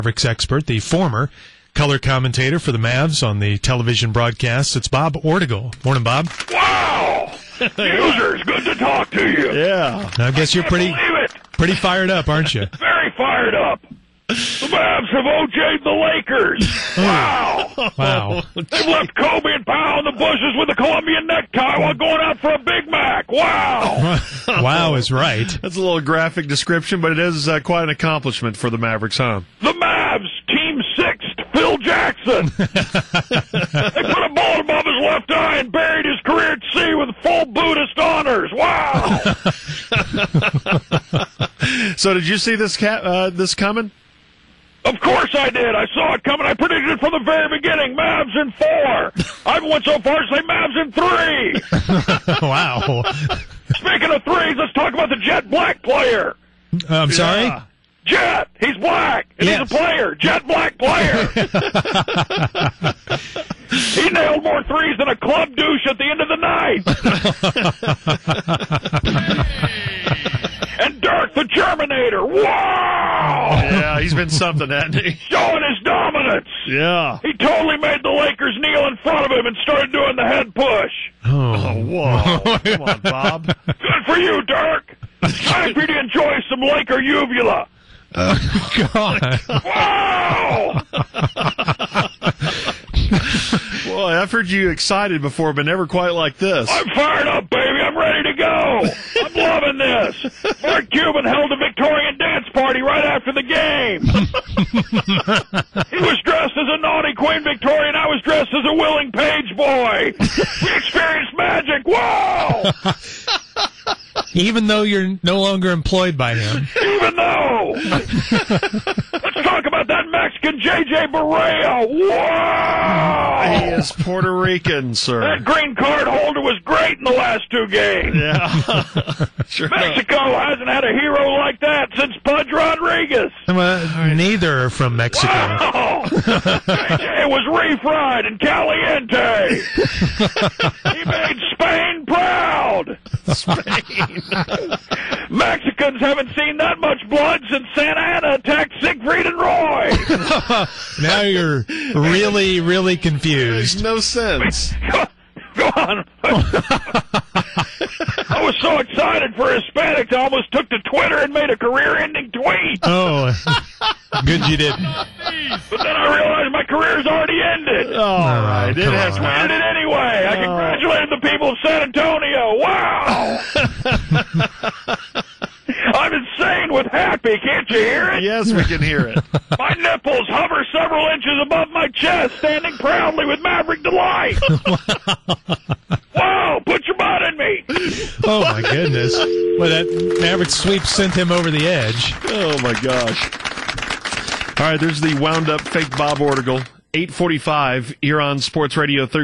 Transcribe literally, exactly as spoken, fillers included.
Mavericks expert, the former color commentator for the Mavs on the television broadcasts. It's Bob Ordigal. Morning, Bob. Wow! Users, good to talk to you. Yeah. I guess you're pretty pretty fired up, aren't you? Very fired up. The Mavs have O J'd the Lakers. Wow. Wow. They've left Kobe and Powell in the bushes with a Colombian necktie while going out for a Big Mac. Wow. Wow is right. That's a little graphic description, but it is uh, quite an accomplishment for the Mavericks, huh? The Mavs, team sixth, Phil Jackson. They put a bullet above his left eye and buried his career at sea with full Buddhist honors. Wow. So did you see this ca- uh, this coming? Of course I did. I saw it coming. I predicted it from the very beginning. Mavs in four. I went so far as to say Mavs in three. Wow. Speaking of threes, let's talk about the Jet Black player. Uh, I'm sorry? Yeah. Jet. He's black. And yes. He's a player. Jet Black player. He nailed more threes than a club douche at the end of the night. And Dirk the Terminator. Wow! Yeah, he's been something, hasn't he? Showing his dominance. Yeah. He totally made the Lakers kneel in front of him and started doing the head push. Oh, oh whoa. Come on, Bob. Good for you, Dirk. Time for you to enjoy some Laker uvula. Oh, God. Wow! Boy, I've heard you excited before, but never quite like this. I'm fired up, baby. I'm ready to go. I'm loving this. Mark Cuban held a Victorian dance party right after the game. He was dressed as a naughty Queen Victoria, and I was dressed as a willing page boy. We experienced magic. Wow! Even though you're no longer employed by him. Even though. Let's talk about that Mexican J J Barea. Wow! He is Puerto Rican, sir. That green card holder was great in the last two games. Yeah. Sure Mexico hasn't had a hero like that since Pudge Rodriguez. Uh, neither are from Mexico. Wow! J J was refried and caliente. He made Spain proud. Spain. Mexicans haven't seen that much blood since Santa Anna attacked Siegfried and Roy. Now you're really, really confused. Makes no sense. Go, go on. I was so excited for Hispanics, I almost took to Twitter and made a career-ending tweet. Oh, good you didn't. But then I realized my career's already ended. All right. It come has on. I did it anyway. I congratulated the people of San Antonio. Wow. I'm insane with happy. Can't you hear it? Yes, we can hear it. My nipples hover several inches above my chest, standing proudly with Maverick delight. Wow, put your butt in me. Oh, my goodness. Well, that Maverick sweep sent him over the edge. Oh, my gosh. All right, there's the wound-up fake Bob Ordigal. eight forty-five here on Sports Radio thirteen.